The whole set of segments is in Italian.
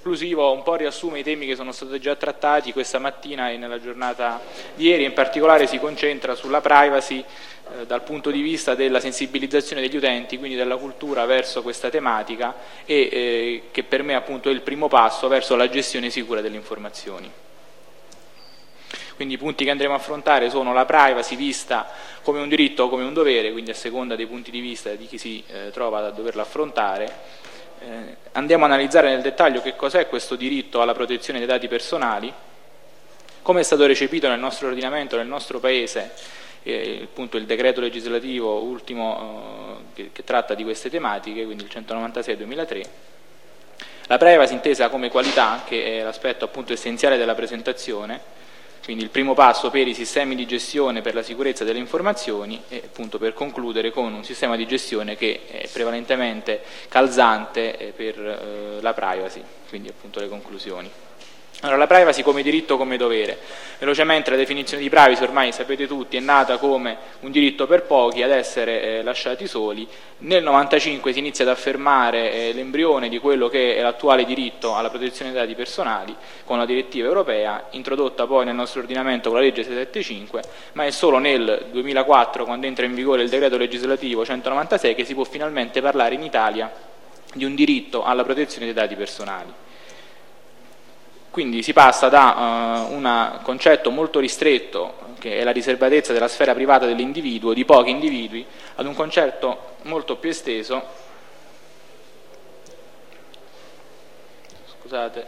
conclusivo un po' riassume i temi che sono stati già trattati questa mattina e nella giornata di ieri. In particolare si concentra sulla privacy dal punto di vista della sensibilizzazione degli utenti, quindi della cultura verso questa tematica e che per me appunto è il primo passo verso la gestione sicura delle informazioni. Quindi i punti che andremo a affrontare sono la privacy vista come un diritto o come un dovere, quindi a seconda dei punti di vista di chi si trova a doverla affrontare. Andiamo a analizzare nel dettaglio che cos'è questo diritto alla protezione dei dati personali, come è stato recepito nel nostro ordinamento, nel nostro Paese, appunto il decreto legislativo ultimo che tratta di queste tematiche, quindi il 196/2003, la privacy intesa come qualità, che è l'aspetto appunto essenziale della presentazione, quindi il primo passo per i sistemi di gestione per la sicurezza delle informazioni e appunto per concludere con un sistema di gestione che è prevalentemente calzante per la privacy, quindi appunto le conclusioni. Allora, la privacy come diritto o come dovere. Velocemente la definizione di privacy ormai sapete tutti, è nata come un diritto per pochi ad essere lasciati soli. Nel 1995 si inizia ad affermare l'embrione di quello che è l'attuale diritto alla protezione dei dati personali con la direttiva europea, introdotta poi nel nostro ordinamento con la legge 675, ma è solo nel 2004, quando entra in vigore il decreto legislativo 196, che si può finalmente parlare in Italia di un diritto alla protezione dei dati personali. Quindi si passa da un concetto molto ristretto, che è la riservatezza della sfera privata dell'individuo, di pochi individui, ad un concetto molto più esteso, scusate,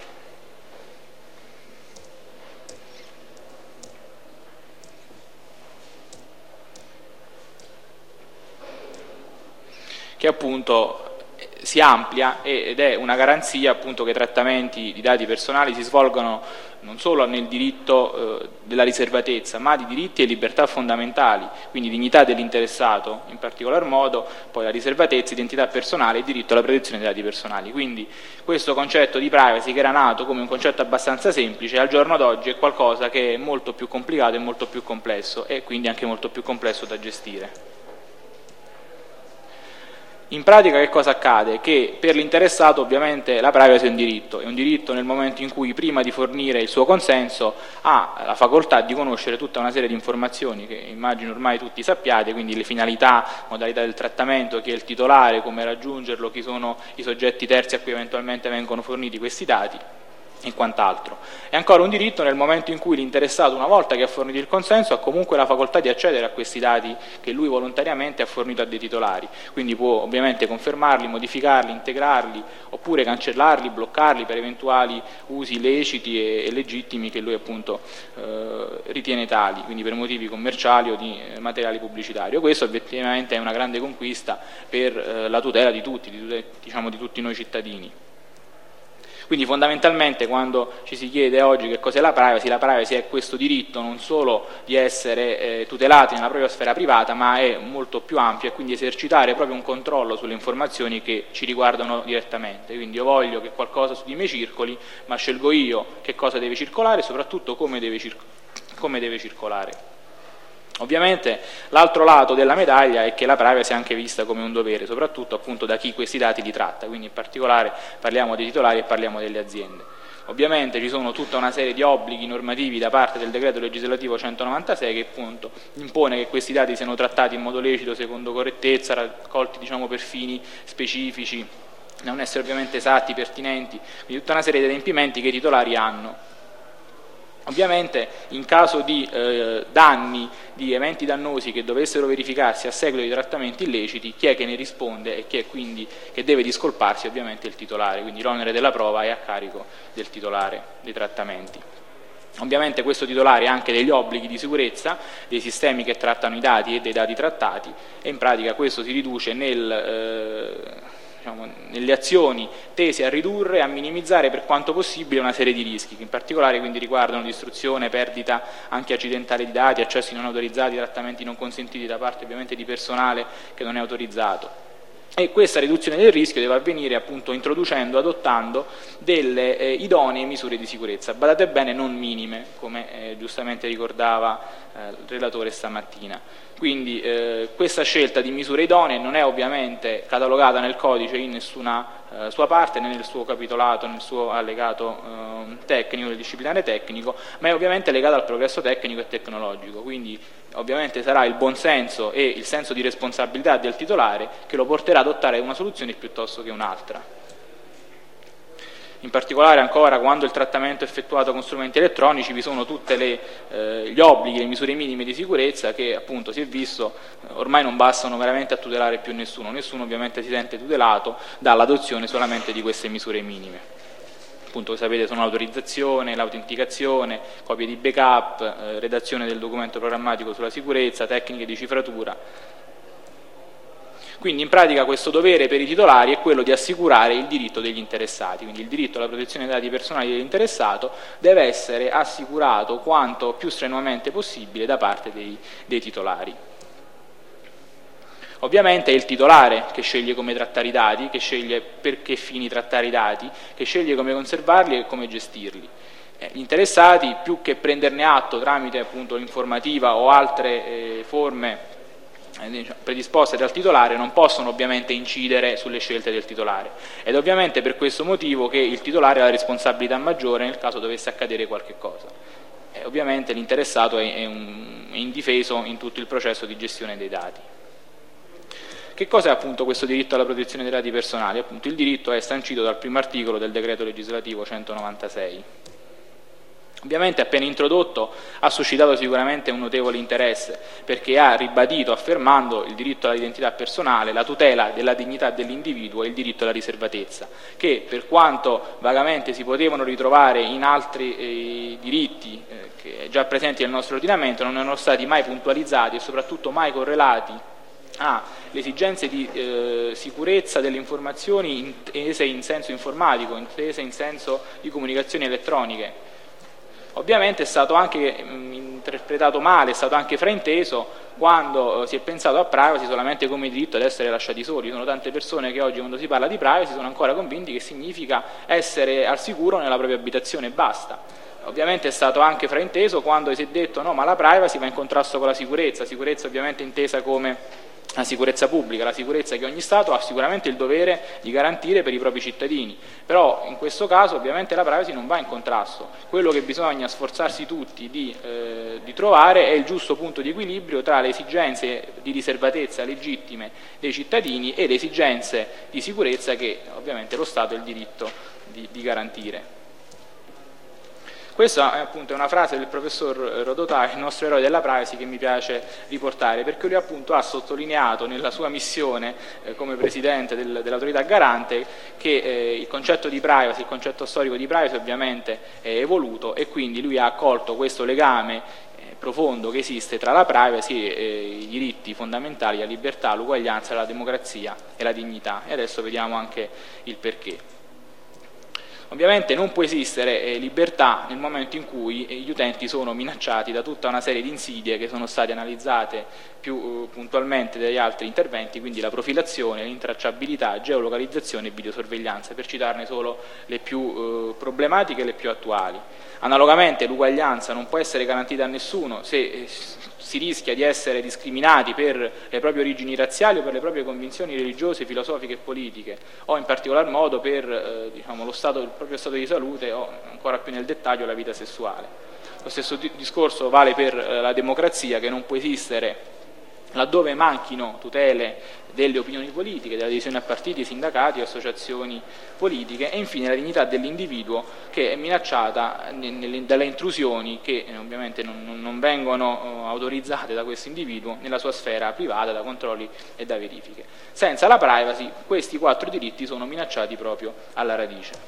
che appunto si amplia ed è una garanzia appunto che i trattamenti di dati personali si svolgono non solo nel diritto della riservatezza, ma di diritti e libertà fondamentali, quindi dignità dell'interessato in particolar modo, poi la riservatezza, identità personale e diritto alla protezione dei dati personali. Quindi questo concetto di privacy, che era nato come un concetto abbastanza semplice, al giorno d'oggi è qualcosa che è molto più complicato e molto più complesso e quindi anche molto più complesso da gestire. In pratica che cosa accade? Che per l'interessato ovviamente la privacy è un diritto nel momento in cui prima di fornire il suo consenso ha la facoltà di conoscere tutta una serie di informazioni che immagino ormai tutti sappiate, quindi le finalità, modalità del trattamento, chi è il titolare, come raggiungerlo, chi sono i soggetti terzi a cui eventualmente vengono forniti questi dati e quant'altro. È ancora un diritto nel momento in cui l'interessato, una volta che ha fornito il consenso, ha comunque la facoltà di accedere a questi dati che lui volontariamente ha fornito a dei titolari, quindi può ovviamente confermarli, modificarli, integrarli oppure cancellarli, bloccarli per eventuali usi leciti e legittimi che lui appunto ritiene tali, quindi per motivi commerciali o di materiali pubblicitari. Questo effettivamente è una grande conquista per la tutela di tutti, diciamo di tutti noi cittadini. Quindi fondamentalmente quando ci si chiede oggi che cos'è la privacy è questo diritto non solo di essere tutelati nella propria sfera privata, ma è molto più ampio e quindi esercitare proprio un controllo sulle informazioni che ci riguardano direttamente. Quindi io voglio che qualcosa su di me circoli, ma scelgo io che cosa deve circolare e soprattutto come deve circolare. Ovviamente l'altro lato della medaglia è che la privacy è anche vista come un dovere, soprattutto appunto da chi questi dati li tratta, quindi in particolare parliamo dei titolari e parliamo delle aziende. Ovviamente ci sono tutta una serie di obblighi normativi da parte del decreto legislativo 196 che appunto impone che questi dati siano trattati in modo lecito, secondo correttezza, raccolti diciamo per fini specifici, devono essere ovviamente esatti, pertinenti, quindi tutta una serie di adempimenti che i titolari hanno. Ovviamente in caso di danni, di eventi dannosi che dovessero verificarsi a seguito di trattamenti illeciti, chi è che ne risponde e chi è quindi che deve discolparsi? Ovviamente il titolare, quindi l'onere della prova è a carico del titolare dei trattamenti. Ovviamente questo titolare ha anche degli obblighi di sicurezza dei sistemi che trattano i dati e dei dati trattati e in pratica questo si riduce nelle azioni tese a ridurre e a minimizzare per quanto possibile una serie di rischi, che in particolare quindi riguardano distruzione, perdita anche accidentale di dati, accessi non autorizzati, trattamenti non consentiti da parte ovviamente di personale che non è autorizzato. E questa riduzione del rischio deve avvenire appunto introducendo, adottando delle idonee misure di sicurezza, badate bene non minime, come giustamente ricordava il relatore stamattina. Quindi questa scelta di misure idonee non è ovviamente catalogata nel codice in nessuna sua parte né nel suo capitolato, nel suo allegato tecnico, nel disciplinare tecnico, ma è ovviamente legata al progresso tecnico e tecnologico, quindi ovviamente sarà il buonsenso e il senso di responsabilità del titolare che lo porterà ad adottare una soluzione piuttosto che un'altra. In particolare ancora quando il trattamento è effettuato con strumenti elettronici vi sono tutti gli obblighi, le misure minime di sicurezza che appunto si è visto ormai non bastano veramente a tutelare più nessuno ovviamente si sente tutelato dall'adozione solamente di queste misure minime. Appunto sapete sono l'autorizzazione, l'autenticazione, copie di backup, redazione del documento programmatico sulla sicurezza, tecniche di cifratura. Quindi in pratica questo dovere per i titolari è quello di assicurare il diritto degli interessati, quindi il diritto alla protezione dei dati personali dell'interessato deve essere assicurato quanto più strenuamente possibile da parte dei titolari. Ovviamente è il titolare che sceglie come trattare i dati, che sceglie per che fini trattare i dati, che sceglie come conservarli e come gestirli. Gli interessati, più che prenderne atto tramite appunto l'informativa o altre forme predisposte dal titolare, non possono ovviamente incidere sulle scelte del titolare ed ovviamente per questo motivo che il titolare ha la responsabilità maggiore nel caso dovesse accadere qualche cosa. Ovviamente l'interessato è indifeso in tutto il processo di gestione dei dati. Che cosa è appunto questo diritto alla protezione dei dati personali? Appunto il diritto è sancito dal primo articolo del decreto legislativo 196. Ovviamente appena introdotto ha suscitato sicuramente un notevole interesse perché ha ribadito affermando il diritto all'identità personale, la tutela della dignità dell'individuo e il diritto alla riservatezza, che per quanto vagamente si potevano ritrovare in altri diritti che già presenti nel nostro ordinamento non erano stati mai puntualizzati e soprattutto mai correlati alle esigenze di sicurezza delle informazioni intese in senso informatico, intese in senso di comunicazioni elettroniche. Ovviamente è stato anche interpretato male, è stato anche frainteso quando si è pensato a privacy solamente come diritto ad essere lasciati soli. Ci sono tante persone che oggi quando si parla di privacy sono ancora convinti che significa essere al sicuro nella propria abitazione e basta. Ovviamente è stato anche frainteso quando si è detto no, ma la privacy va in contrasto con la sicurezza ovviamente intesa come la sicurezza pubblica, la sicurezza che ogni Stato ha sicuramente il dovere di garantire per i propri cittadini, però in questo caso ovviamente la privacy non va in contrasto, quello che bisogna sforzarsi tutti di trovare è il giusto punto di equilibrio tra le esigenze di riservatezza legittime dei cittadini e le esigenze di sicurezza che ovviamente lo Stato ha il diritto di garantire. Questa appunto è una frase del professor Rodotà, il nostro eroe della privacy, che mi piace riportare perché lui appunto ha sottolineato nella sua missione come presidente dell'autorità garante che il concetto di privacy, il concetto storico di privacy ovviamente è evoluto e quindi lui ha accolto questo legame profondo che esiste tra la privacy e i diritti fondamentali, la libertà, l'uguaglianza, la democrazia e la dignità e adesso vediamo anche il perché. Ovviamente non può esistere libertà nel momento in cui gli utenti sono minacciati da tutta una serie di insidie che sono state analizzate più puntualmente dagli altri interventi, quindi la profilazione, l'intracciabilità, geolocalizzazione e videosorveglianza, per citarne solo le più problematiche e le più attuali. Analogamente l'uguaglianza non può essere garantita a nessuno se si rischia di essere discriminati per le proprie origini razziali o per le proprie convinzioni religiose, filosofiche e politiche o in particolar modo per diciamo, il proprio stato di salute o ancora più nel dettaglio la vita sessuale. Lo stesso discorso vale per la democrazia, che non può esistere laddove manchino tutele delle opinioni politiche, dell'adesione a partiti, sindacati o associazioni politiche e infine la dignità dell'individuo che è minacciata dalle intrusioni che ovviamente non vengono autorizzate da questo individuo nella sua sfera privata, da controlli e da verifiche. Senza la privacy questi 4 diritti sono minacciati proprio alla radice.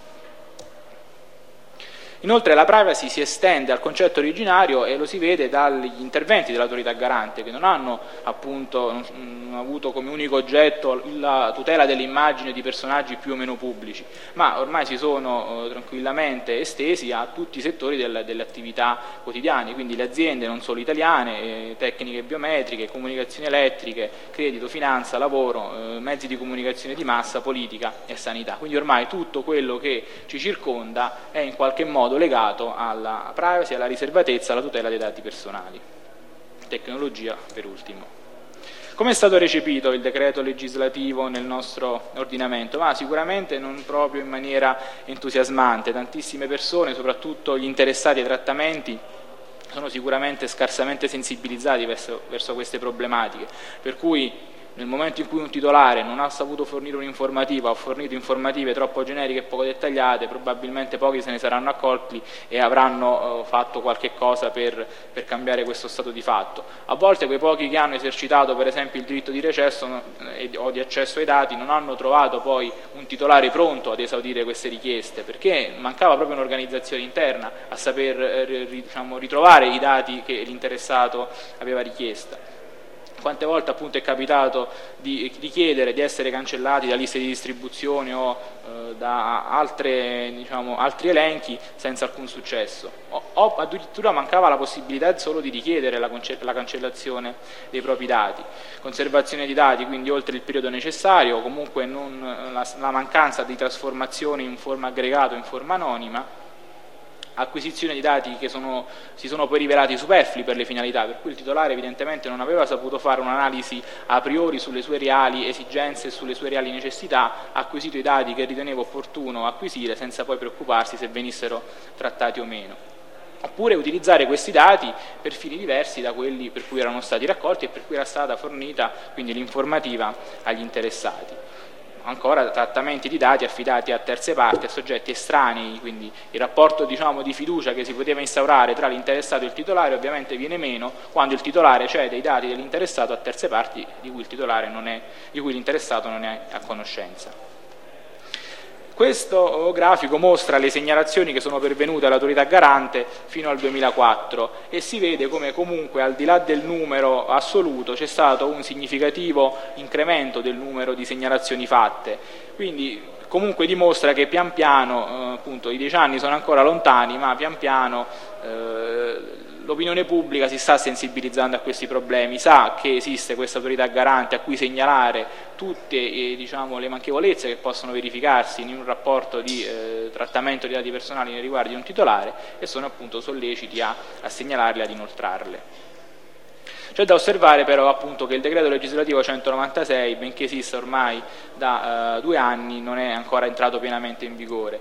Inoltre la privacy si estende al concetto originario e lo si vede dagli interventi dell'autorità garante che non hanno appunto avuto come unico oggetto la tutela delle immagini di personaggi più o meno pubblici, ma ormai si sono tranquillamente estesi a tutti i settori delle attività quotidiane, quindi le aziende non solo italiane, tecniche biometriche, comunicazioni elettriche, credito, finanza, lavoro, mezzi di comunicazione di massa, politica e sanità. Quindi ormai tutto quello che ci circonda è in qualche modo legato alla privacy, alla riservatezza, alla tutela dei dati personali. Tecnologia per ultimo. Come è stato recepito il decreto legislativo nel nostro ordinamento? Ma sicuramente non proprio in maniera entusiasmante. Tantissime persone, soprattutto gli interessati ai trattamenti, sono sicuramente scarsamente sensibilizzati verso queste problematiche, per cui nel momento in cui un titolare non ha saputo fornire un'informativa o ha fornito informative troppo generiche e poco dettagliate, probabilmente pochi se ne saranno accorti e avranno fatto qualche cosa per cambiare questo stato di fatto. A volte quei pochi che hanno esercitato per esempio il diritto di recesso o di accesso ai dati non hanno trovato poi un titolare pronto ad esaudire queste richieste, perché mancava proprio un'organizzazione interna a saper ritrovare i dati che l'interessato aveva richiesto. Quante volte appunto è capitato di chiedere di essere cancellati da liste di distribuzione o da altri elenchi senza alcun successo, o addirittura mancava la possibilità solo di richiedere la cancellazione dei propri dati. Conservazione di dati quindi oltre il periodo necessario, o comunque la mancanza di trasformazione in forma aggregata o in forma anonima, acquisizione di dati che si sono poi rivelati superflui per le finalità, per cui il titolare evidentemente non aveva saputo fare un'analisi a priori sulle sue reali esigenze e sulle sue reali necessità, ha acquisito i dati che riteneva opportuno acquisire senza poi preoccuparsi se venissero trattati o meno. Oppure utilizzare questi dati per fini diversi da quelli per cui erano stati raccolti e per cui era stata fornita quindi l'informativa agli interessati. Ancora trattamenti di dati affidati a terze parti, a soggetti estranei, quindi il rapporto di fiducia che si poteva instaurare tra l'interessato e il titolare ovviamente viene meno quando il titolare cede i dati dell'interessato a terze parti di cui l'interessato non è a conoscenza. Questo grafico mostra le segnalazioni che sono pervenute all'autorità garante fino al 2004 e si vede come comunque al di là del numero assoluto c'è stato un significativo incremento del numero di segnalazioni fatte, quindi comunque dimostra che pian piano, appunto i 10 anni sono ancora lontani, ma pian piano l'opinione pubblica si sta sensibilizzando a questi problemi, sa che esiste questa autorità garante a cui segnalare tutte le manchevolezze che possono verificarsi in un rapporto di trattamento di dati personali nei riguardi di un titolare e sono appunto solleciti a segnalarle e ad inoltrarle. C'è da osservare però appunto che il decreto legislativo 196, benché esista ormai da 2 anni, non è ancora entrato pienamente in vigore.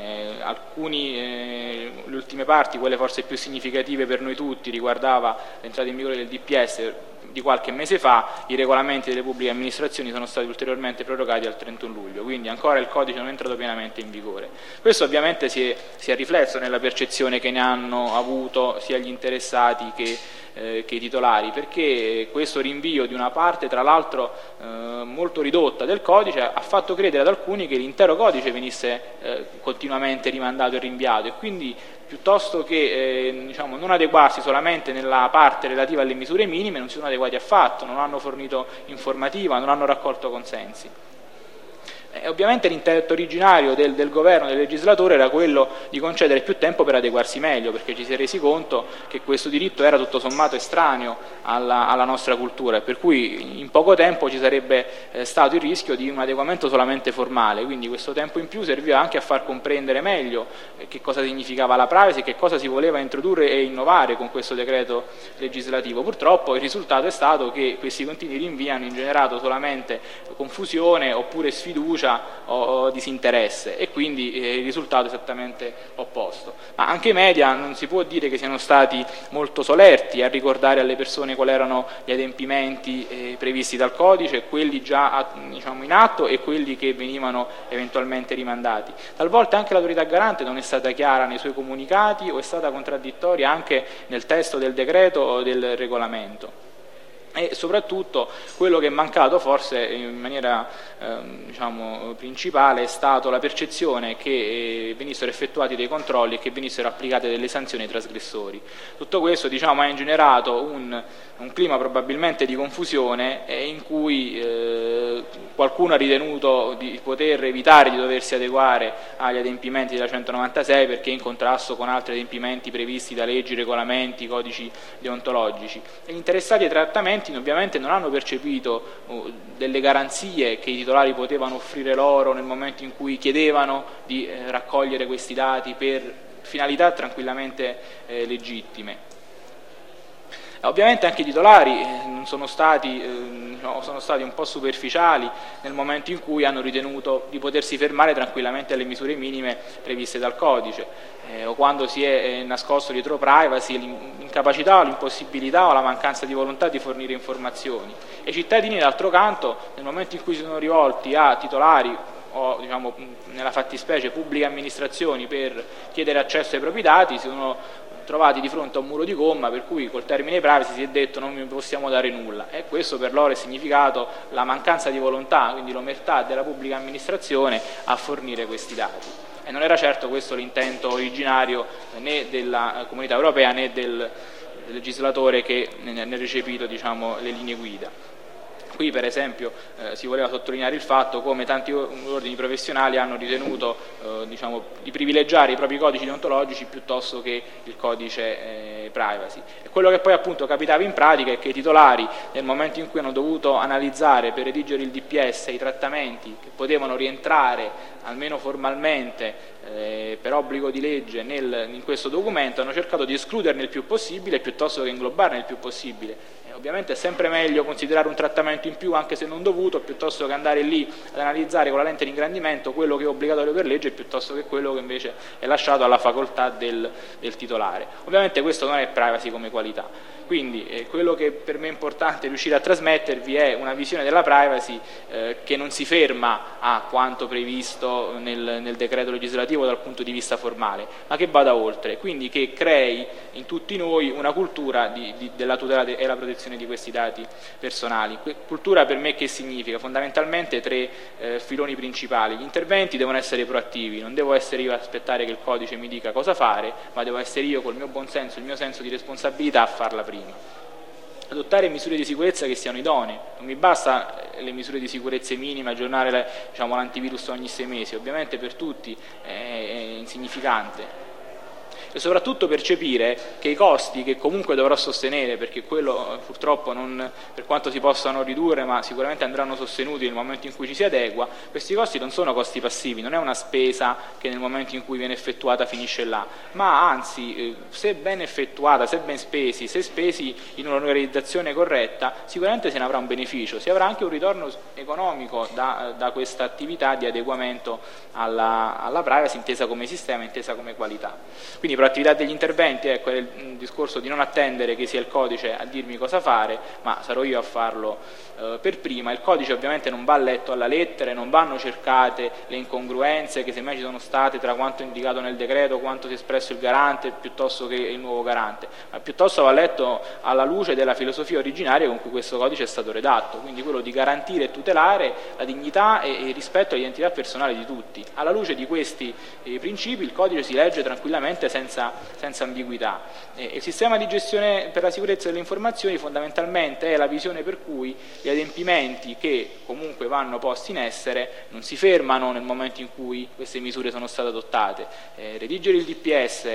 Le ultime parti, quelle forse più significative per noi tutti, riguardava l'entrata in vigore del DPS di qualche mese fa, i regolamenti delle pubbliche amministrazioni sono stati ulteriormente prorogati al 31 luglio, quindi ancora il codice non è entrato pienamente in vigore. Questo ovviamente si è riflesso nella percezione che ne hanno avuto sia gli interessati che i titolari, perché questo rinvio di una parte, tra l'altro molto ridotta del codice, ha fatto credere ad alcuni che l'intero codice venisse continuamente rimandato e rinviato, e quindi piuttosto che non adeguarsi solamente nella parte relativa alle misure minime, non si sono adeguati affatto, non hanno fornito informativa, non hanno raccolto consensi. Ovviamente l'intento originario del governo, del legislatore, era quello di concedere più tempo per adeguarsi meglio, perché ci si è resi conto che questo diritto era tutto sommato estraneo alla nostra cultura, per cui in poco tempo ci sarebbe stato il rischio di un adeguamento solamente formale, quindi questo tempo in più serviva anche a far comprendere meglio che cosa significava la privacy, che cosa si voleva introdurre e innovare con questo decreto legislativo. Purtroppo il risultato è stato che questi continui rinvii hanno ingenerato solamente confusione oppure sfiducia o disinteresse, e quindi il risultato è esattamente opposto. Ma anche i media non si può dire che siano stati molto solerti a ricordare alle persone quali erano gli adempimenti previsti dal codice, quelli già in atto e quelli che venivano eventualmente rimandati. Talvolta anche l'autorità garante non è stata chiara nei suoi comunicati o è stata contraddittoria anche nel testo del decreto o del regolamento. E soprattutto quello che è mancato forse in maniera principale è stato la percezione che venissero effettuati dei controlli e che venissero applicate delle sanzioni ai trasgressori. Tutto questo ha ingenerato un clima probabilmente di confusione in cui qualcuno ha ritenuto di poter evitare di doversi adeguare agli adempimenti della 196 perché in contrasto con altri adempimenti previsti da leggi, regolamenti, codici deontologici. E gli interessati ai trattamenti ovviamente non hanno percepito delle garanzie che i titolari potevano offrire loro nel momento in cui chiedevano di raccogliere questi dati per finalità tranquillamente legittime. Ovviamente anche i titolari sono stati un po' superficiali nel momento in cui hanno ritenuto di potersi fermare tranquillamente alle misure minime previste dal codice, o quando si è nascosto dietro privacy l'incapacità o l'impossibilità o la mancanza di volontà di fornire informazioni. E i cittadini, d'altro canto, nel momento in cui si sono rivolti a titolari o nella fattispecie pubbliche amministrazioni per chiedere accesso ai propri dati, si sono trovati di fronte a un muro di gomma, per cui col termine privacy si è detto non vi possiamo dare nulla, e questo per loro è significato la mancanza di volontà, quindi l'omertà della pubblica amministrazione a fornire questi dati. E non era certo questo l'intento originario né della Comunità Europea né del legislatore che ne ha recepito le linee guida. Qui per esempio si voleva sottolineare il fatto come tanti ordini professionali hanno ritenuto di privilegiare i propri codici deontologici piuttosto che il codice privacy. E quello che poi appunto capitava in pratica è che i titolari, nel momento in cui hanno dovuto analizzare per redigere il DPS i trattamenti che potevano rientrare almeno formalmente per obbligo di legge in questo documento, hanno cercato di escluderne il più possibile piuttosto che inglobarne il più possibile. Ovviamente è sempre meglio considerare un trattamento in più, anche se non dovuto, piuttosto che andare lì ad analizzare con la lente di ingrandimento quello che è obbligatorio per legge piuttosto che quello che invece è lasciato alla facoltà del titolare. Ovviamente questo non è privacy come qualità. Quindi quello che per me è importante riuscire a trasmettervi è una visione della privacy che non si ferma a quanto previsto nel decreto legislativo dal punto di vista formale, ma che vada oltre, quindi che crei in tutti noi una cultura della tutela e la protezione di questi dati personali. Cultura per me che significa? Fondamentalmente tre filoni principali. Gli interventi devono essere proattivi, non devo essere io a aspettare che il codice mi dica cosa fare, ma devo essere io col mio buon senso, il mio senso di responsabilità a farla prima. Adottare misure di sicurezza che siano idonee, non mi basta le misure di sicurezza minime, aggiornare l'antivirus ogni 6 mesi, ovviamente per tutti è insignificante. E soprattutto percepire che i costi che comunque dovrò sostenere, perché quello purtroppo non, per quanto si possano ridurre, ma sicuramente andranno sostenuti nel momento in cui ci si adegua, questi costi non sono costi passivi, non è una spesa che nel momento in cui viene effettuata finisce là, ma anzi se ben effettuata, se ben spesi, se spesi in un'organizzazione corretta, sicuramente se ne avrà un beneficio, si avrà anche un ritorno economico da questa attività di adeguamento alla privacy intesa come sistema, intesa come qualità. Quindi proattività degli interventi, ecco, è il discorso di non attendere che sia il codice a dirmi cosa fare, ma sarò io a farlo per prima. Il codice ovviamente non va letto alla lettera, non vanno cercate le incongruenze che semmai ci sono state tra quanto indicato nel decreto, quanto si è espresso il garante piuttosto che il nuovo garante, ma piuttosto va letto alla luce della filosofia originaria con cui questo codice è stato redatto, quindi quello di garantire e tutelare la dignità e il rispetto all'identità personale di tutti. Alla luce di questi principi il codice si legge tranquillamente senza ambiguità. Il sistema di gestione per la sicurezza delle informazioni fondamentalmente è la visione per cui gli adempimenti che comunque vanno posti in essere non si fermano nel momento in cui queste misure sono state adottate. Redigere il DPS,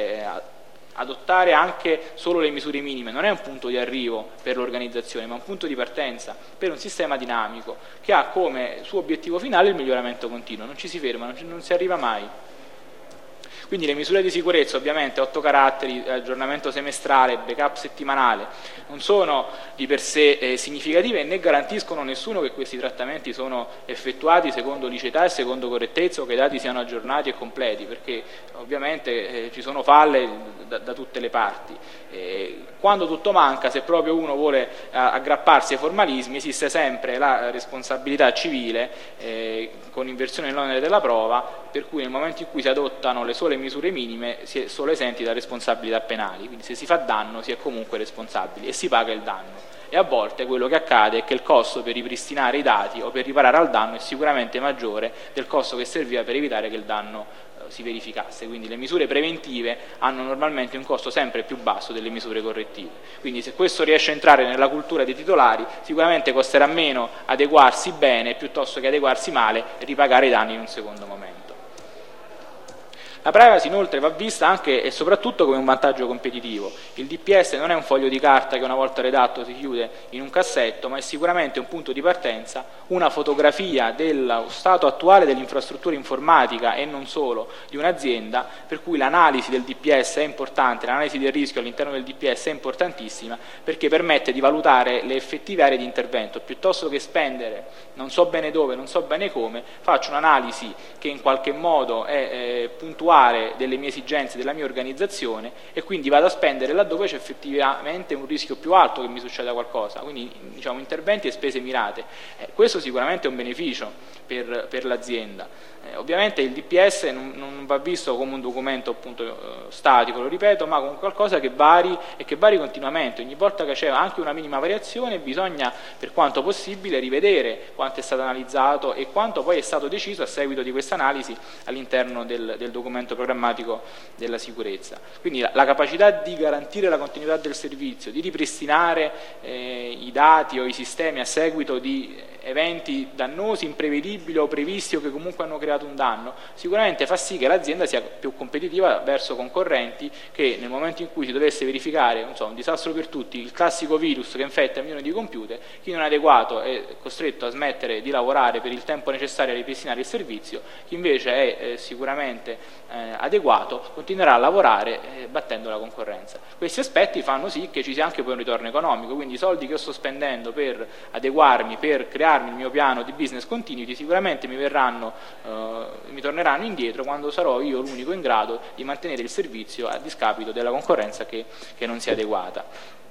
adottare anche solo le misure minime non è un punto di arrivo per l'organizzazione, ma un punto di partenza per un sistema dinamico che ha come suo obiettivo finale il miglioramento continuo, non ci si ferma, non si arriva mai. Quindi le misure di sicurezza, ovviamente 8 caratteri, aggiornamento semestrale, backup settimanale, non sono di per sé significative né garantiscono nessuno che questi trattamenti sono effettuati secondo liceità e secondo correttezza o che i dati siano aggiornati e completi, perché ovviamente ci sono falle da tutte le parti. Quando tutto manca, se proprio uno vuole aggrapparsi ai formalismi, esiste sempre la responsabilità civile con inversione dell'onere della prova, per cui nel momento in cui si adottano le sole misure minime si è solo esenti da responsabilità penali, quindi se si fa danno si è comunque responsabili e si paga il danno. E a volte quello che accade è che il costo per ripristinare i dati o per riparare al danno è sicuramente maggiore del costo che serviva per evitare che il danno si verificasse, quindi le misure preventive hanno normalmente un costo sempre più basso delle misure correttive, quindi se questo riesce a entrare nella cultura dei titolari sicuramente costerà meno adeguarsi bene piuttosto che adeguarsi male e ripagare i danni in un secondo momento. La privacy inoltre va vista anche e soprattutto come un vantaggio competitivo. Il DPS non è un foglio di carta che una volta redatto si chiude in un cassetto, ma è sicuramente un punto di partenza, una fotografia dello stato attuale dell'infrastruttura informatica e non solo di un'azienda, per cui l'analisi del DPS è importante, l'analisi del rischio all'interno del DPS è importantissima, perché permette di valutare le effettive aree di intervento. Piuttosto che spendere non so bene dove, non so bene come, faccio un'analisi che in qualche modo è puntuale delle mie esigenze, della mia organizzazione, e quindi vado a spendere laddove c'è effettivamente un rischio più alto che mi succeda qualcosa, quindi diciamo interventi e spese mirate. Questo sicuramente è un beneficio per l'azienda. Ovviamente il DPS non va visto come un documento appunto statico, lo ripeto, ma come qualcosa che vari e che vari continuamente. Ogni volta che c'è anche una minima variazione bisogna per quanto possibile rivedere quanto è stato analizzato e quanto poi è stato deciso a seguito di questa analisi all'interno del documento programmatico della sicurezza. Quindi la capacità di garantire la continuità del servizio, di ripristinare i dati o i sistemi a seguito di eventi dannosi, imprevedibili o previsti o che comunque hanno creato un danno, sicuramente fa sì che l'azienda sia più competitiva verso concorrenti che nel momento in cui si dovesse verificare un disastro per tutti, il classico virus che infetta milioni di computer, chi non è adeguato è costretto a smettere di lavorare per il tempo necessario a ripristinare il servizio, chi invece è sicuramente adeguato continuerà a lavorare battendo la concorrenza. Questi aspetti fanno sì che ci sia anche poi un ritorno economico, quindi i soldi che io sto spendendo per adeguarmi, per crearmi il mio piano di business continuity sicuramente mi torneranno indietro quando sarò io l'unico in grado di mantenere il servizio a discapito della concorrenza che non sia adeguata.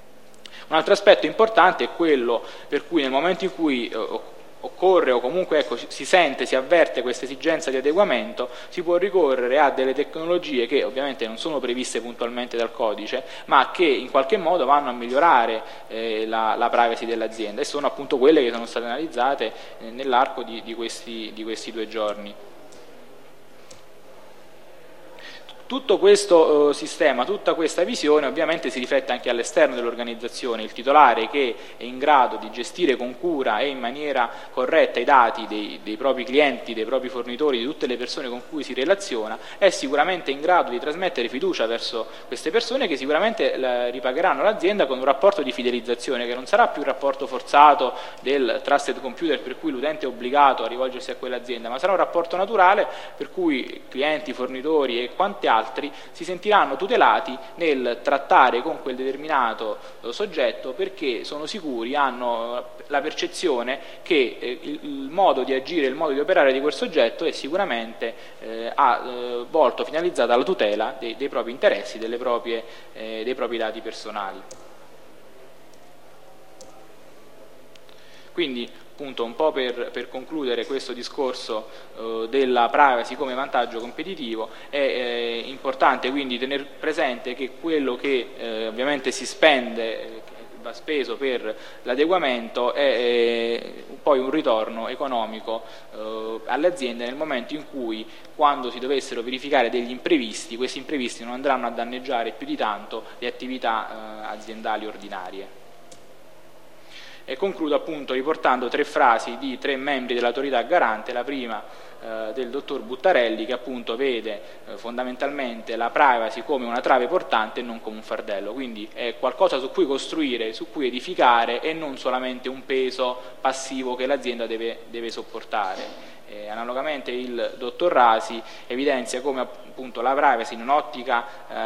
Un altro aspetto importante è quello per cui nel momento in cui occorre o comunque si sente, si avverte questa esigenza di adeguamento, si può ricorrere a delle tecnologie che ovviamente non sono previste puntualmente dal codice, ma che in qualche modo vanno a migliorare la privacy dell'azienda, e sono appunto quelle che sono state analizzate nell'arco di questi 2 giorni. Tutto questo sistema, tutta questa visione ovviamente si riflette anche all'esterno dell'organizzazione. Il titolare che è in grado di gestire con cura e in maniera corretta i dati dei propri clienti, dei propri fornitori, di tutte le persone con cui si relaziona, è sicuramente in grado di trasmettere fiducia verso queste persone che sicuramente ripagheranno l'azienda con un rapporto di fidelizzazione che non sarà più il rapporto forzato del trusted computer per cui l'utente è obbligato a rivolgersi a quell'azienda, ma sarà un rapporto naturale per cui clienti, fornitori e quanti altri si sentiranno tutelati nel trattare con quel determinato soggetto, perché sono sicuri, hanno la percezione che il modo di agire, il modo di operare di quel soggetto è sicuramente volto, finalizzato alla tutela dei propri interessi, dei propri dati personali. Quindi appunto un po' per concludere questo discorso della privacy come vantaggio competitivo, è importante quindi tenere presente che quello che ovviamente si spende, va speso per l'adeguamento, è poi un ritorno economico alle aziende nel momento in cui, quando si dovessero verificare degli imprevisti, questi imprevisti non andranno a danneggiare più di tanto le attività aziendali ordinarie. E concludo appunto riportando 3 frasi di 3 membri dell'autorità garante. La prima del dottor Buttarelli, che appunto vede fondamentalmente la privacy come una trave portante e non come un fardello, quindi è qualcosa su cui costruire, su cui edificare e non solamente un peso passivo che l'azienda deve sopportare. Analogamente il dottor Rasi evidenzia come appunto la privacy in un'ottica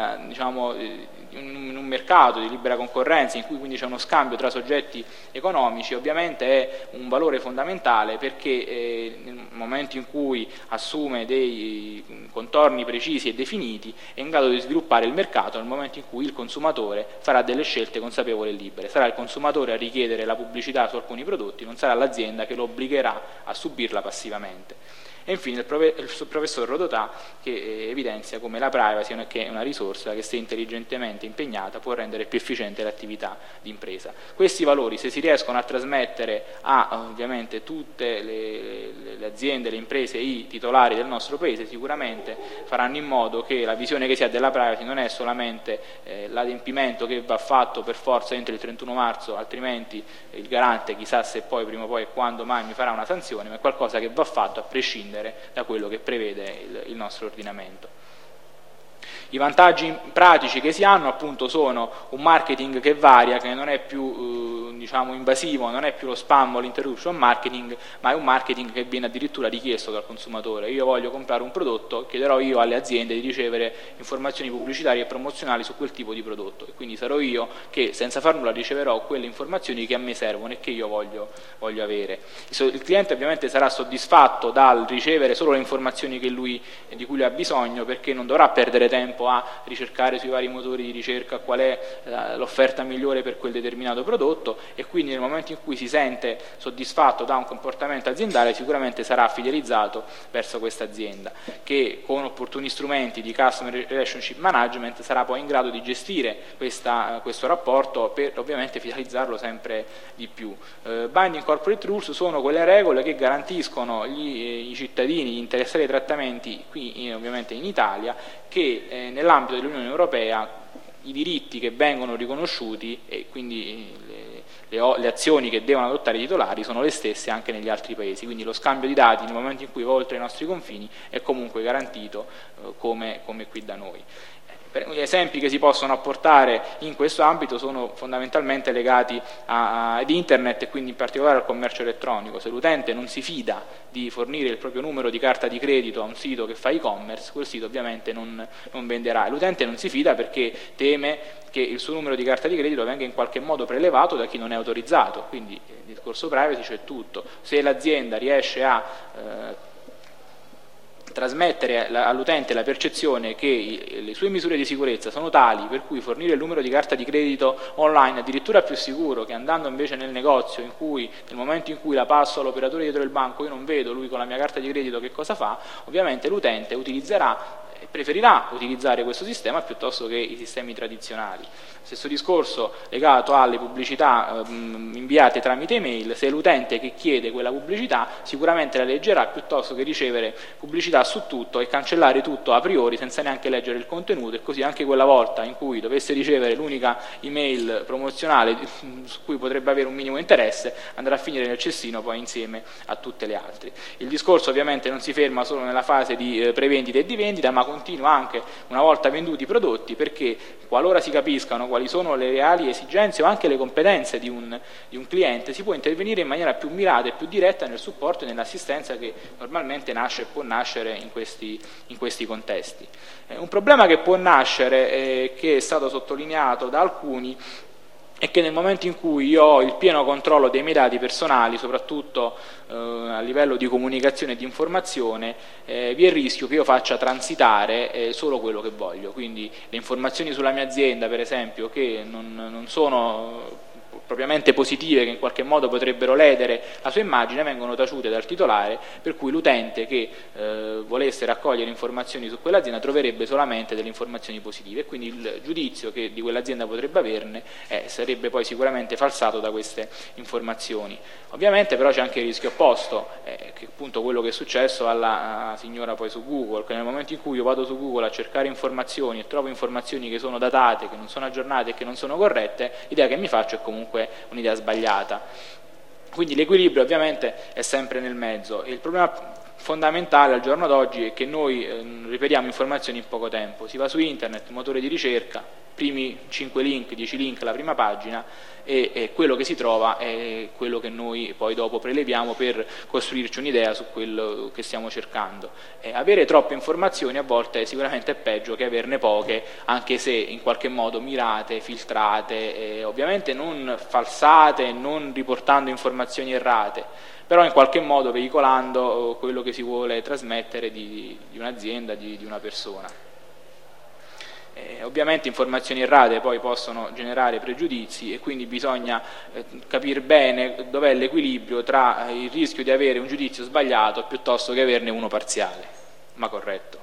in un mercato di libera concorrenza in cui quindi c'è uno scambio tra soggetti economici, ovviamente è un valore fondamentale, perché nel momento in cui assume dei contorni precisi e definiti è in grado di sviluppare il mercato nel momento in cui il consumatore farà delle scelte consapevoli e libere. Sarà il consumatore a richiedere la pubblicità su alcuni prodotti, non sarà l'azienda che lo obbligherà a subirla passivamente. E infine il professor Rodotà, che evidenzia come la privacy è una risorsa che, se intelligentemente impegnata, può rendere più efficiente l'attività di impresa. Questi valori, se si riescono a trasmettere a ovviamente tutte le aziende, le imprese, i titolari del nostro Paese, sicuramente faranno in modo che la visione che si ha della privacy non è solamente l'adempimento che va fatto per forza entro il 31 marzo, altrimenti il garante chissà se poi prima o poi quando mai mi farà una sanzione, ma è qualcosa che va fatto a prescindere da quello che prevede il nostro ordinamento. I vantaggi pratici che si hanno appunto sono un marketing che varia, che non è più diciamo invasivo, non è più lo spam o l'interruption marketing, ma è un marketing che viene addirittura richiesto dal consumatore. Io voglio comprare un prodotto, chiederò io alle aziende di ricevere informazioni pubblicitarie e promozionali su quel tipo di prodotto, e quindi sarò io che senza far nulla riceverò quelle informazioni che a me servono e che io voglio avere. Il cliente ovviamente sarà soddisfatto dal ricevere solo le informazioni di cui lui ha bisogno, perché non dovrà perdere tempo a ricercare sui vari motori di ricerca qual è l'offerta migliore per quel determinato prodotto, e quindi nel momento in cui si sente soddisfatto da un comportamento aziendale sicuramente sarà fidelizzato verso questa azienda, che con opportuni strumenti di customer relationship management sarà poi in grado di gestire questo rapporto per ovviamente fidelizzarlo sempre di più. Binding corporate rules sono quelle regole che garantiscono i cittadini, gli interessati ai trattamenti qui ovviamente in Italia, che nell'ambito dell'Unione Europea i diritti che vengono riconosciuti e quindi le azioni che devono adottare i titolari sono le stesse anche negli altri paesi, quindi lo scambio di dati nel momento in cui va oltre i nostri confini è comunque garantito come qui da noi. Gli esempi che si possono apportare in questo ambito sono fondamentalmente legati ad internet e quindi in particolare al commercio elettronico. Se l'utente non si fida di fornire il proprio numero di carta di credito a un sito che fa e-commerce, quel sito ovviamente non venderà. L'utente non si fida perché teme che il suo numero di carta di credito venga in qualche modo prelevato da chi non è autorizzato, quindi il discorso privacy c'è tutto. Se l'azienda riesce a trasmettere all'utente la percezione che le sue misure di sicurezza sono tali per cui fornire il numero di carta di credito online è addirittura più sicuro che andando invece nel negozio, in cui nel momento in cui la passo all'operatore dietro il banco io non vedo lui con la mia carta di credito che cosa fa, ovviamente l'utente preferirà utilizzare questo sistema piuttosto che i sistemi tradizionali. Stesso discorso legato alle pubblicità inviate tramite email: se l'utente che chiede quella pubblicità sicuramente la leggerà piuttosto che ricevere pubblicità su tutto e cancellare tutto a priori senza neanche leggere il contenuto, e così anche quella volta in cui dovesse ricevere l'unica email promozionale su cui potrebbe avere un minimo interesse andrà a finire nel cestino poi insieme a tutte le altre. Il discorso ovviamente non si ferma solo nella fase di prevendita e di vendita, ma continua anche una volta venduti i prodotti, perché qualora si capiscano quali sono le reali esigenze o anche le competenze di un cliente, si può intervenire in maniera più mirata e più diretta nel supporto e nell'assistenza che normalmente nasce e può nascere in questi contesti. Un problema che può nascere, che è stato sottolineato da alcuni, è che nel momento in cui io ho il pieno controllo dei miei dati personali, soprattutto a livello di comunicazione e di informazione, vi è il rischio che io faccia transitare solo quello che voglio. Quindi le informazioni sulla mia azienda, per esempio, che non sono propriamente positive, che in qualche modo potrebbero ledere la sua immagine, vengono taciute dal titolare, per cui l'utente che volesse raccogliere informazioni su quell'azienda troverebbe solamente delle informazioni positive, e quindi il giudizio che di quell'azienda potrebbe averne sarebbe poi sicuramente falsato da queste informazioni. Ovviamente però c'è anche il rischio opposto, che appunto quello che è successo alla signora poi su Google, che nel momento in cui io vado su Google a cercare informazioni e trovo informazioni che sono datate, che non sono aggiornate e che non sono corrette, l'idea che mi faccio è comunque un'idea sbagliata. Quindi l'equilibrio ovviamente è sempre nel mezzo, e il problema fondamentale al giorno d'oggi è che noi ripetiamo informazioni in poco tempo. Si va su internet, motore di ricerca, primi 5 link, 10 link, la prima pagina, e quello che si trova è quello che noi poi dopo preleviamo per costruirci un'idea su quello che stiamo cercando. Avere troppe informazioni a volte sicuramente è peggio che averne poche, anche se in qualche modo mirate, filtrate, ovviamente non falsate, non riportando informazioni errate, però in qualche modo veicolando quello che si vuole trasmettere di un'azienda, di una persona. Ovviamente informazioni errate poi possono generare pregiudizi, e quindi bisogna capire bene dov'è l'equilibrio tra il rischio di avere un giudizio sbagliato piuttosto che averne uno parziale, ma corretto.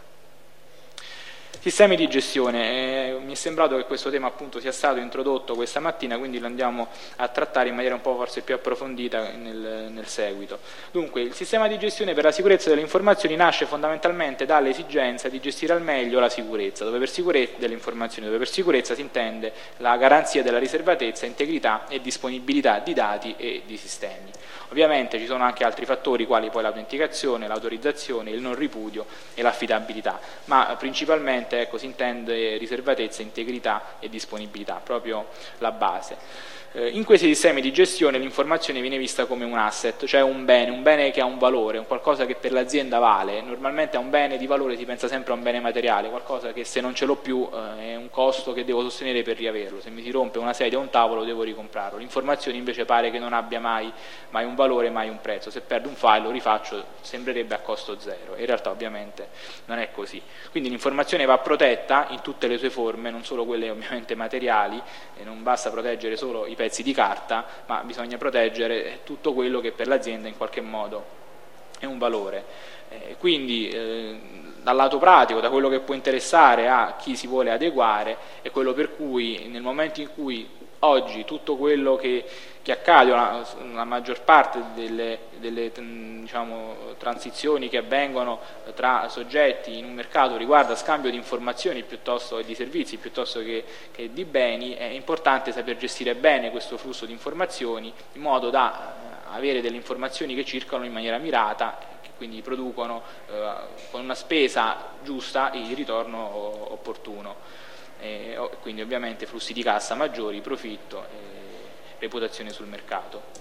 Sistemi di gestione, mi è sembrato che questo tema appunto sia stato introdotto questa mattina, quindi lo andiamo a trattare in maniera un po' forse più approfondita nel seguito. Dunque, il sistema di gestione per la sicurezza delle informazioni nasce fondamentalmente dall'esigenza di gestire al meglio la sicurezza, dove per sicurezza si intende la garanzia della riservatezza, integrità e disponibilità di dati e di sistemi. Ovviamente ci sono anche altri fattori quali poi l'autenticazione, l'autorizzazione, il non ripudio e l'affidabilità, ma principalmente ovviamente ecco, si intende riservatezza, integrità e disponibilità, proprio la base. In questi sistemi di gestione l'informazione viene vista come un asset, cioè un bene che ha un valore, un qualcosa che per l'azienda vale. Normalmente a un bene di valore si pensa sempre a un bene materiale, qualcosa che se non ce l'ho più è un costo che devo sostenere per riaverlo. Se mi si rompe una sedia o un tavolo devo ricomprarlo. L'informazione invece pare che non abbia mai un valore, mai un prezzo. Se perdo un file lo rifaccio, sembrerebbe a costo zero. In realtà ovviamente non è così. Quindi l'informazione va protetta in tutte le sue forme, non solo quelle ovviamente materiali, e non basta proteggere solo i pezzi di carta, ma bisogna proteggere tutto quello che per l'azienda in qualche modo è un valore. Quindi dal lato pratico, da quello che può interessare a chi si vuole adeguare, è quello per cui nel momento in cui oggi tutto quello che accade, la maggior parte delle diciamo, transizioni che avvengono tra soggetti in un mercato riguarda scambio di informazioni piuttosto che di servizi, piuttosto che di beni, è importante saper gestire bene questo flusso di informazioni in modo da avere delle informazioni che circolano in maniera mirata, che quindi producono con una spesa giusta il ritorno opportuno. Quindi ovviamente flussi di cassa maggiori, profitto e reputazione sul mercato.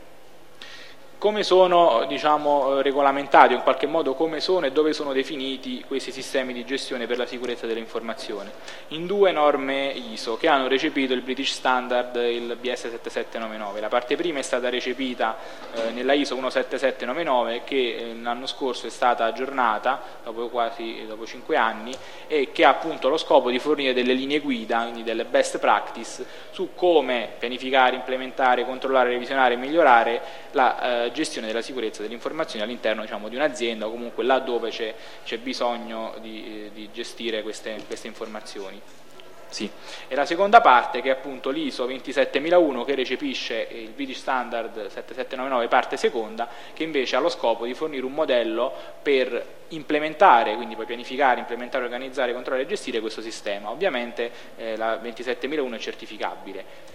Come sono diciamo, regolamentati, o in qualche modo come sono e dove sono definiti questi sistemi di gestione per la sicurezza dell'informazione? In 2 norme ISO che hanno recepito il British Standard, il BS 7799. La parte prima è stata recepita nella ISO 17799 che l'anno scorso è stata aggiornata dopo 5 anni e che ha appunto lo scopo di fornire delle linee guida, quindi delle best practice su come pianificare, implementare, controllare, revisionare e migliorare la gestione della sicurezza delle informazioni all'interno diciamo, di un'azienda o comunque là dove c'è bisogno di gestire queste informazioni. Sì. E la seconda parte che è appunto l'ISO 27001 che recepisce il British Standard 7799 parte seconda, che invece ha lo scopo di fornire un modello per implementare, quindi poi pianificare, implementare, organizzare, controllare e gestire questo sistema. Ovviamente la 27001 è certificabile.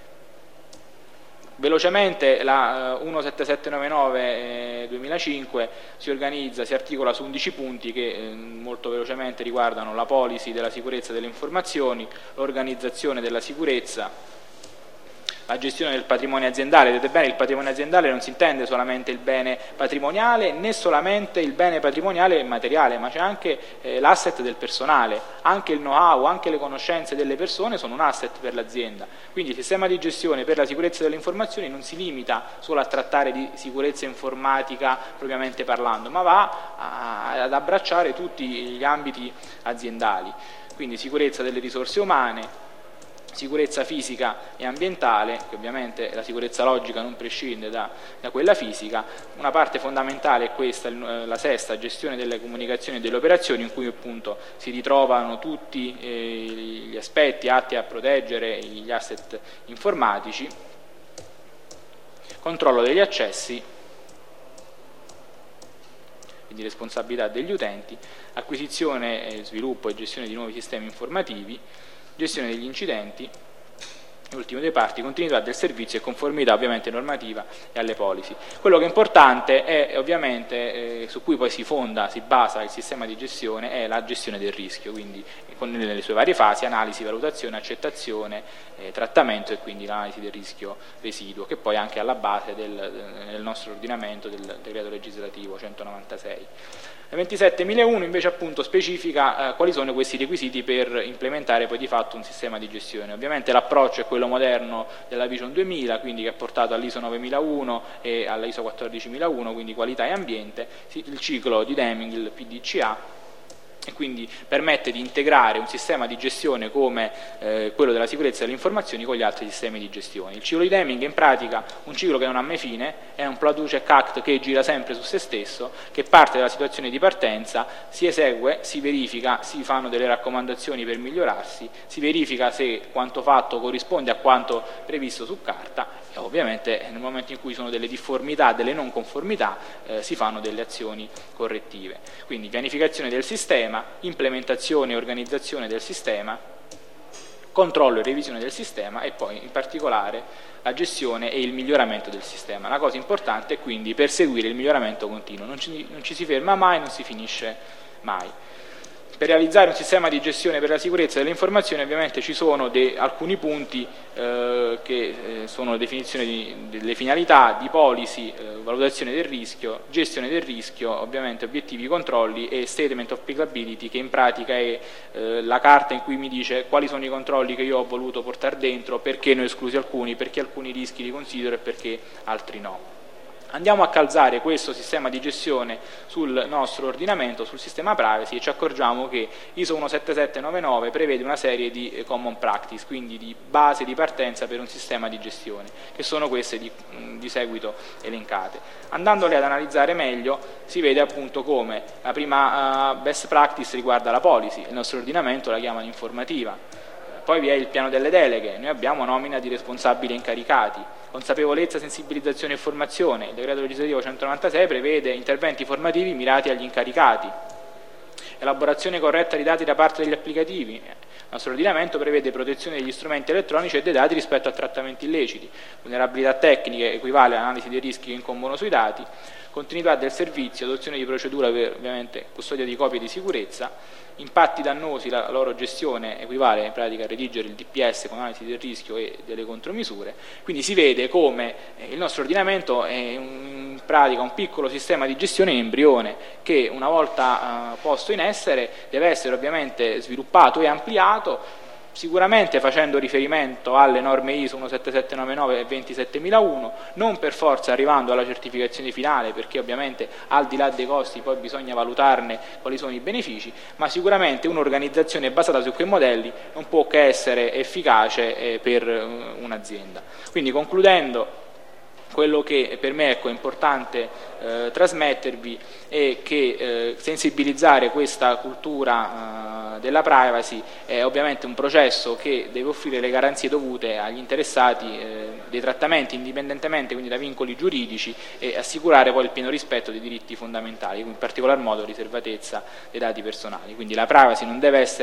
Velocemente la 17799 2005 si organizza, si articola su 11 punti che molto velocemente riguardano la policy della sicurezza delle informazioni, l'organizzazione della sicurezza, la gestione del patrimonio aziendale. Vedete bene, il patrimonio aziendale non si intende solamente il bene patrimoniale né solamente il bene patrimoniale materiale, ma c'è anche l'asset del personale, anche il know-how, anche le conoscenze delle persone sono un asset per l'azienda. Quindi il sistema di gestione per la sicurezza delle informazioni non si limita solo a trattare di sicurezza informatica propriamente parlando, ma va ad abbracciare tutti gli ambiti aziendali. Quindi sicurezza delle risorse umane, sicurezza fisica e ambientale, che ovviamente la sicurezza logica non prescinde da quella fisica. Una parte fondamentale è questa, la sesta, gestione delle comunicazioni e delle operazioni, in cui appunto si ritrovano tutti gli aspetti atti a proteggere gli asset informatici, controllo degli accessi, quindi responsabilità degli utenti, acquisizione, sviluppo e gestione di nuovi sistemi informativi, gestione degli incidenti, l'ultimo dei parti, continuità del servizio e conformità ovviamente normativa e alle policy. Quello che è importante è ovviamente su cui poi si basa il sistema di gestione, è la gestione del rischio, quindi nelle sue varie fasi, analisi, valutazione, accettazione, trattamento e quindi l'analisi del rischio residuo, che poi è anche alla base del nostro ordinamento del decreto legislativo 196. La 27001 invece appunto specifica quali sono questi requisiti per implementare poi di fatto un sistema di gestione. Ovviamente l'approccio è quello moderno della Vision 2000, quindi che ha portato all'ISO 9001 e alla ISO 14001, quindi qualità e ambiente, il ciclo di Deming, il PDCA, e quindi permette di integrare un sistema di gestione come quello della sicurezza delle informazioni con gli altri sistemi di gestione. Il ciclo di Deming è in pratica un ciclo che non ha mai fine, è un Product Act che gira sempre su se stesso, che parte dalla situazione di partenza, si esegue, si verifica, si fanno delle raccomandazioni per migliorarsi, si verifica se quanto fatto corrisponde a quanto previsto su carta e ovviamente nel momento in cui sono delle difformità, delle non conformità, si fanno delle azioni correttive. Quindi pianificazione del sistema, implementazione e organizzazione del sistema, controllo e revisione del sistema e poi in particolare la gestione e il miglioramento del sistema. La cosa importante è quindi perseguire il miglioramento continuo, non ci si ferma mai, non si finisce mai. Per realizzare un sistema di gestione per la sicurezza delle informazioni ovviamente ci sono alcuni punti che sono definizione delle finalità, di policy, valutazione del rischio, gestione del rischio, ovviamente obiettivi, controlli e statement of applicability, che in pratica è la carta in cui mi dice quali sono i controlli che io ho voluto portare dentro, perché ne ho esclusi alcuni, perché alcuni rischi li considero e perché altri no. Andiamo a calzare questo sistema di gestione sul nostro ordinamento, sul sistema privacy, e ci accorgiamo che ISO 17799 prevede una serie di common practice, quindi di base di partenza per un sistema di gestione, che sono queste di seguito elencate. Andandole ad analizzare meglio si vede appunto come la prima best practice riguarda la policy, il nostro ordinamento la chiama informativa. Poi vi è il piano delle deleghe, noi abbiamo nomina di responsabili e incaricati, consapevolezza, sensibilizzazione e formazione. Il decreto legislativo 196 prevede interventi formativi mirati agli incaricati, elaborazione corretta di dati da parte degli applicativi. Il nostro ordinamento prevede protezione degli strumenti elettronici e dei dati rispetto a trattamenti illeciti, vulnerabilità tecniche equivale all'analisi dei rischi che incombono sui dati, continuità del servizio, adozione di procedura per ovviamente custodia di copie di sicurezza, impatti dannosi, la loro gestione equivale in pratica a redigere il DPS con analisi del rischio e delle contromisure. Quindi si vede come il nostro ordinamento è in pratica un piccolo sistema di gestione in embrione che una volta posto in essere deve essere ovviamente sviluppato e ampliato, sicuramente facendo riferimento alle norme ISO 17799 e 27001, non per forza arrivando alla certificazione finale, perché ovviamente al di là dei costi poi bisogna valutarne quali sono i benefici, ma sicuramente un'organizzazione basata su quei modelli non può che essere efficace per un'azienda. Quindi, concludendo, quello che per me è importante trasmettervi è che sensibilizzare questa cultura della privacy è ovviamente un processo che deve offrire le garanzie dovute agli interessati dei trattamenti indipendentemente quindi da vincoli giuridici e assicurare poi il pieno rispetto dei diritti fondamentali, in particolar modo riservatezza dei dati personali. Quindi la privacy non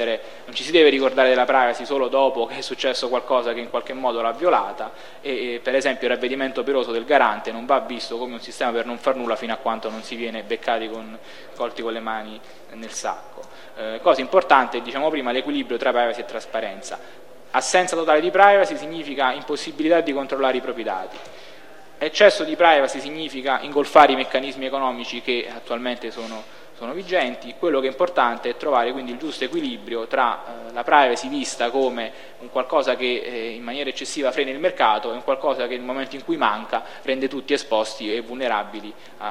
ci si deve ricordare della privacy solo dopo che è successo qualcosa che in qualche modo l'ha violata e per esempio il ravvedimento operoso del garante non va visto come un sistema per non far nulla fino a quanto non si viene beccati colti con le mani nel sacco. Cosa importante, diciamo prima, l'equilibrio tra privacy e trasparenza. Assenza totale di privacy significa impossibilità di controllare i propri dati. Eccesso di privacy significa ingolfare i meccanismi economici che attualmente sono vigenti. Quello che è importante è trovare quindi il giusto equilibrio tra la privacy vista come un qualcosa che in maniera eccessiva frena il mercato e un qualcosa che nel momento in cui manca rende tutti esposti e vulnerabili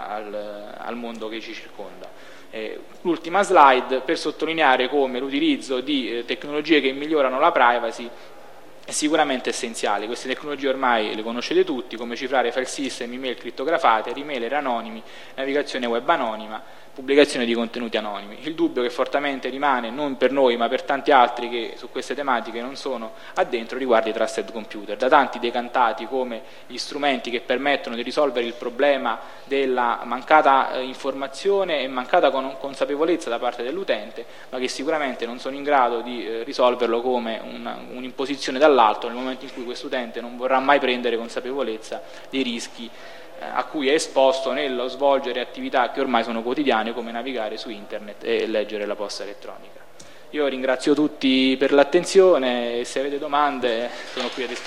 al mondo che ci circonda. L'ultima slide per sottolineare come l'utilizzo di tecnologie che migliorano la privacy è sicuramente essenziale. Queste tecnologie ormai le conoscete tutti, come cifrare file system, email crittografate, remailer anonimi, navigazione web anonima, pubblicazione di contenuti anonimi. Il dubbio che fortemente rimane, non per noi ma per tanti altri che su queste tematiche non sono addentro, riguarda i trusted computer, da tanti decantati come gli strumenti che permettono di risolvere il problema della mancata informazione e mancata consapevolezza da parte dell'utente, ma che sicuramente non sono in grado di risolverlo come un'imposizione dall'alto nel momento in cui quest'utente non vorrà mai prendere consapevolezza dei rischi a cui è esposto nello svolgere attività che ormai sono quotidiane come navigare su internet e leggere la posta elettronica. Io ringrazio tutti per l'attenzione e se avete domande sono qui a disposizione.